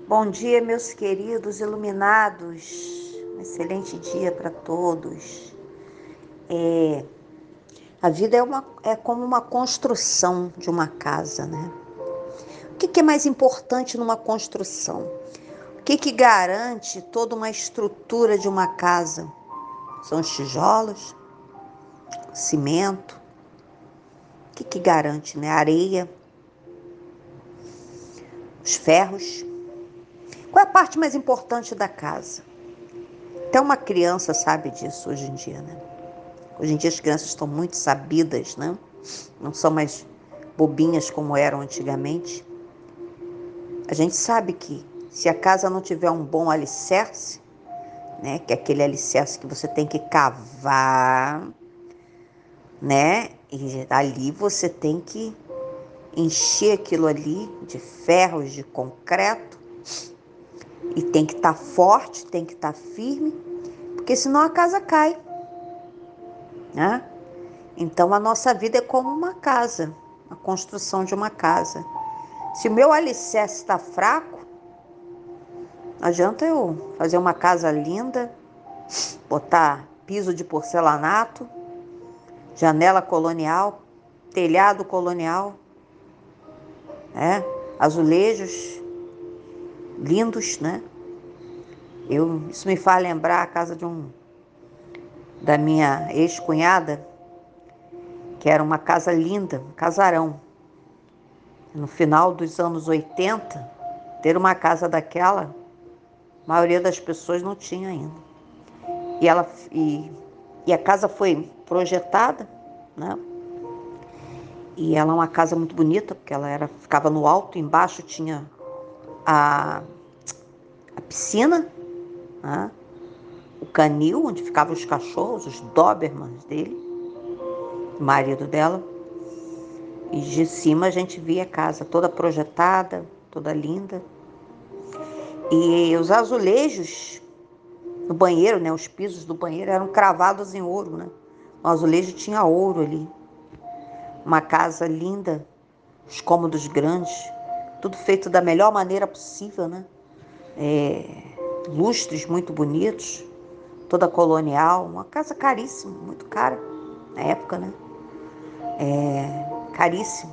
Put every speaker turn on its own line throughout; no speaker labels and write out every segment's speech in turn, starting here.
Bom dia, meus queridos iluminados. Um excelente dia para todos. A vida é como uma construção de uma casa, né? O que é mais importante numa construção? O que garante toda uma estrutura de uma casa? São os tijolos, o cimento. O que garante, né? A areia, os ferros. Qual é a parte mais importante da casa? Até uma criança sabe disso hoje em dia, né? Hoje em dia as crianças estão muito sabidas, né? Não são mais bobinhas como eram antigamente. A gente sabe que se a casa não tiver um bom alicerce, né? Que é aquele alicerce que você tem que cavar, né? E ali você tem que encher aquilo ali de ferros, de concreto. E tem que estar forte, tem que estar firme, porque senão a casa cai, né? Então a nossa vida é como uma casa, a construção de uma casa. Se o meu alicerce está fraco, não adianta eu fazer uma casa linda, botar piso de porcelanato, janela colonial, telhado colonial, né? Azulejos lindos, né? Isso me faz lembrar a casa da minha ex-cunhada, que era uma casa linda, um casarão. No final dos anos 80, ter uma casa daquela, a maioria das pessoas não tinha ainda. E a casa foi projetada, né? E ela é uma casa muito bonita, porque ficava no alto, embaixo tinha a, a piscina, né? O canil, onde ficavam os cachorros, os Dobermans dele, o marido dela. E de cima a gente via a casa toda projetada, toda linda. E os azulejos no banheiro, né? Os pisos do banheiro eram cravados em ouro, né? O azulejo tinha ouro ali. Uma casa linda, os cômodos grandes, tudo feito da melhor maneira possível, né? Lustres muito bonitos, toda colonial, uma casa caríssima, muito cara na época, né? Caríssimo.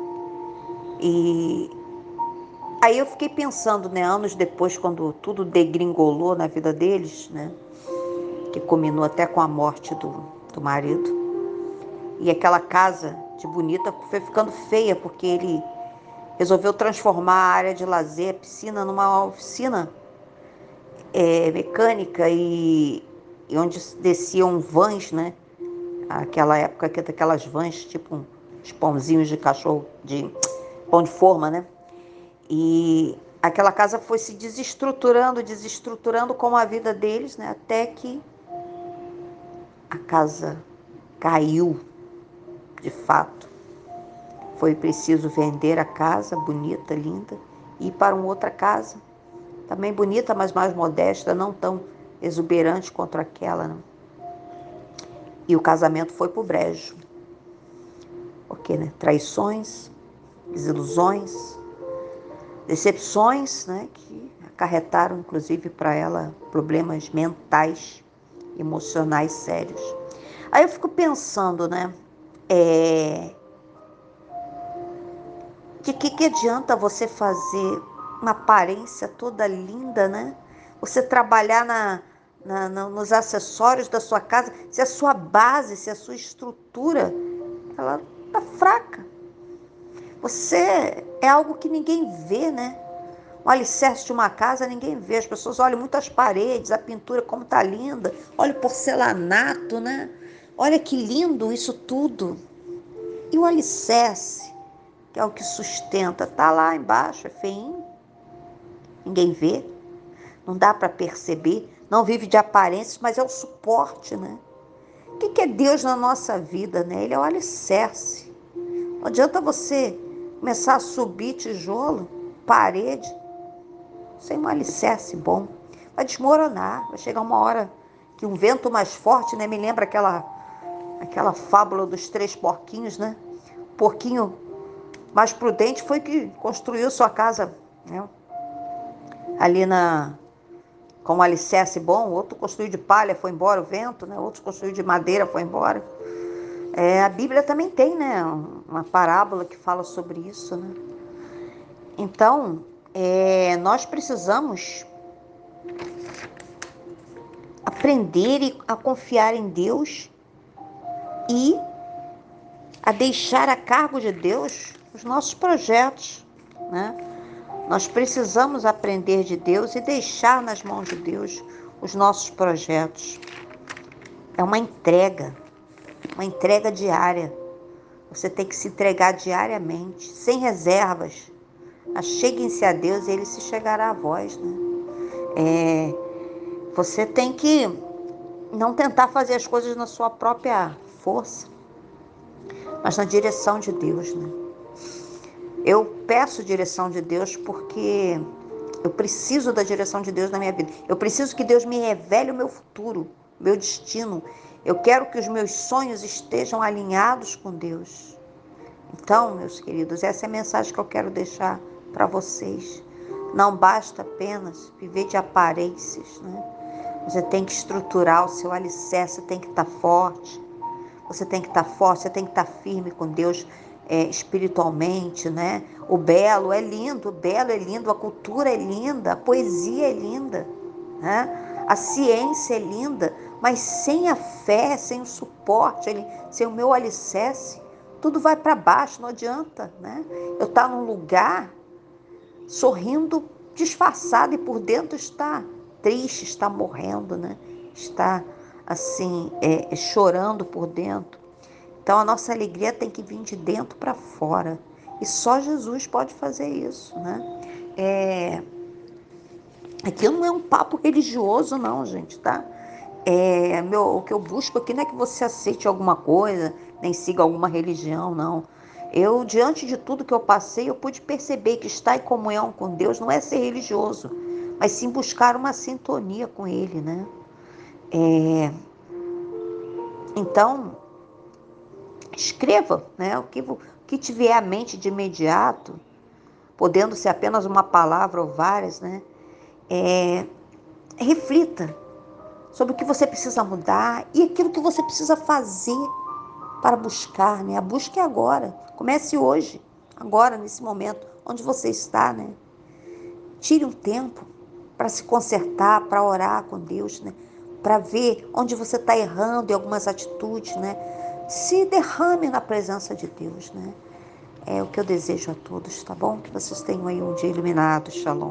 E aí eu fiquei pensando, né, anos depois, quando tudo degringolou na vida deles, né? Que culminou até com a morte do marido. E aquela casa de bonita foi ficando feia, porque ele resolveu transformar a área de lazer, a piscina, numa oficina mecânica e onde desciam vans, né? Aquela época que daquelas vans, tipo uns pãozinhos de cachorro, de pão de forma, né? E aquela casa foi se desestruturando como a vida deles, né? Até que a casa caiu, de fato. Foi preciso vender a casa, bonita, linda, e ir para uma outra casa, também bonita, mas mais modesta, não tão exuberante quanto aquela, né? E o casamento foi pro brejo. Porque, né? Traições, desilusões, decepções, né? Que acarretaram, inclusive, para ela problemas mentais, emocionais sérios. Aí eu fico pensando, né? De que adianta você fazer uma aparência toda linda, né? Você trabalhar nos acessórios da sua casa, se a sua base, se a sua estrutura, ela tá fraca. Você é algo que ninguém vê, né? O alicerce de uma casa ninguém vê. As pessoas olham muito as paredes, a pintura como tá linda. Olha o porcelanato, né? Olha que lindo isso tudo. E o alicerce, que é o que sustenta, tá lá embaixo, é feinho. Ninguém vê, não dá para perceber, não vive de aparências, mas é o suporte, né? O que é Deus na nossa vida, né? Ele é o alicerce. Não adianta você começar a subir tijolo, parede, sem um alicerce bom. Vai desmoronar, vai chegar uma hora que um vento mais forte, né? Me lembra aquela fábula dos três porquinhos, né? O porquinho mais prudente foi que construiu sua casa, né? ali com um alicerce bom, outro construiu de palha, foi embora o vento, né? Outro construiu de madeira, foi embora. A Bíblia também tem, né, uma parábola que fala sobre isso, né? Então, nós precisamos aprender a confiar em Deus e a deixar a cargo de Deus os nossos projetos, né? Nós precisamos aprender de Deus e deixar nas mãos de Deus os nossos projetos. É uma entrega diária. Você tem que se entregar diariamente, sem reservas. Acheguem-se a Deus e Ele se chegará a vós, né? Você tem que não tentar fazer as coisas na sua própria força, mas na direção de Deus, né? Eu peço direção de Deus porque eu preciso da direção de Deus na minha vida. Eu preciso que Deus me revele o meu futuro, meu destino. Eu quero que os meus sonhos estejam alinhados com Deus. Então, meus queridos, essa é a mensagem que eu quero deixar para vocês. Não basta apenas viver de aparências, né? Você tem que estruturar o seu alicerce, você tem que estar forte. Você tem que estar forte, você tem que estar firme com Deus espiritualmente, né? O belo é lindo, a cultura é linda, a poesia é linda, né? A ciência é linda, mas sem a fé, sem o suporte, sem o meu alicerce, tudo vai para baixo, não adianta, né? Eu estar num lugar sorrindo disfarçado e por dentro está triste, está morrendo, né? Está assim, chorando por dentro. Então a nossa alegria tem que vir de dentro para fora. E só Jesus pode fazer isso, né? Aqui não é um papo religioso, não, gente, tá? O que eu busco aqui não é que você aceite alguma coisa, nem siga alguma religião, não. Eu, diante de tudo que eu passei, eu pude perceber que estar em comunhão com Deus não é ser religioso, mas sim buscar uma sintonia com Ele, né? Então, escreva, né? O que te vier à mente de imediato, podendo ser apenas uma palavra ou várias, né? Reflita sobre o que você precisa mudar e aquilo que você precisa fazer para buscar, né? A busca é agora. Comece hoje, agora, nesse momento, onde você está, né? Tire um tempo para se consertar, para orar com Deus, né? Para ver onde você está errando em algumas atitudes, né? Se derrame na presença de Deus, né? É o que eu desejo a todos, tá bom? Que vocês tenham aí um dia iluminado. Shalom.